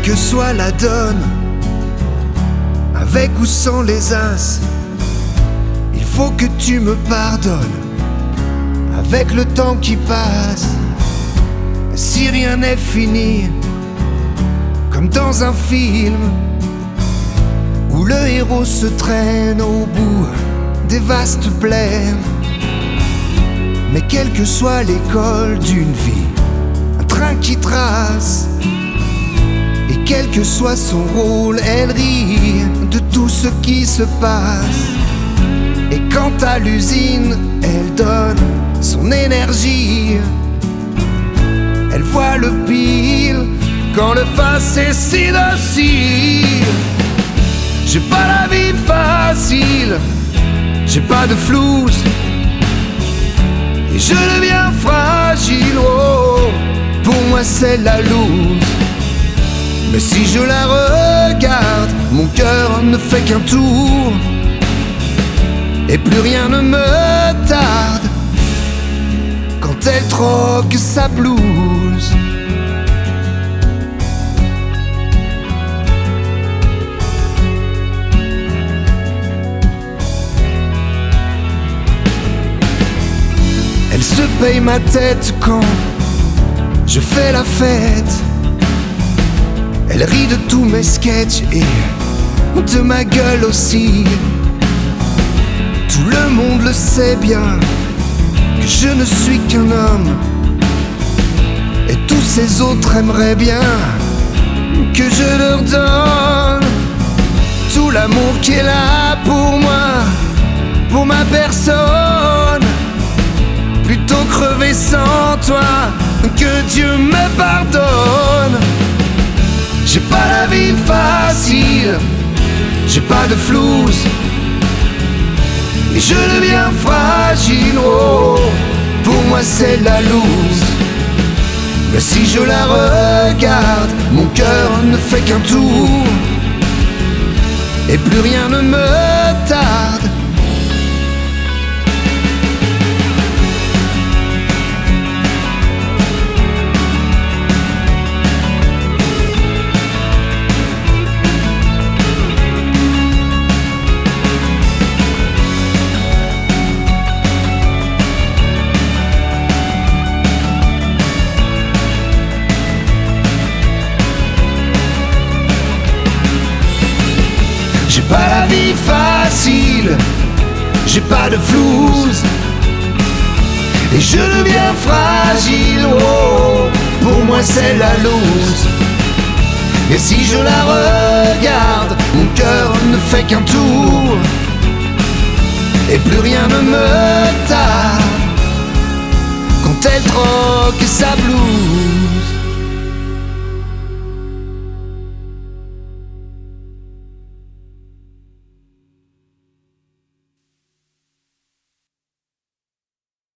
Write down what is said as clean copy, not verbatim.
que soit la donne, avec ou sans les as, il faut que tu me pardonnes. Avec le temps qui passe, si rien n'est fini, comme dans un film où le héros se traîne au bout des vastes plaines. Mais quelle que soit l'école d'une vie, un train qui trace, et quel que soit son rôle, elle rit de tout ce qui se passe. Et quant à l'usine, elle donne son énergie. Elle voit le pire quand le face est si docile. J'ai pas la vie facile, j'ai pas de flouze, et je deviens fragile. Oh, pour moi c'est la loose. Mais si je la regarde, mon cœur ne fait qu'un tour, et plus rien ne me tarde quand elle troque sa blouse. Elle se paye ma tête quand je fais la fête. Elle rit de tous mes sketchs et de ma gueule aussi. Tout le monde le sait bien que je ne suis qu'un homme, et tous ces autres aimeraient bien que je leur donne tout l'amour qui est là pour moi, pour ma personne. Plutôt crever sans toi, que Dieu me pardonne. J'ai pas la vie facile, j'ai pas de flouze, et je deviens fragile. Oh, pour moi c'est la loose. Mais si je la regarde, mon cœur ne fait qu'un tour, et plus rien ne me tarde. J'ai pas la vie facile, j'ai pas de flouze, et je deviens fragile. Oh, pour moi c'est la loose. Et si je la regarde, mon cœur ne fait qu'un tour, et plus rien ne me tarde quand elle troque sa blouse.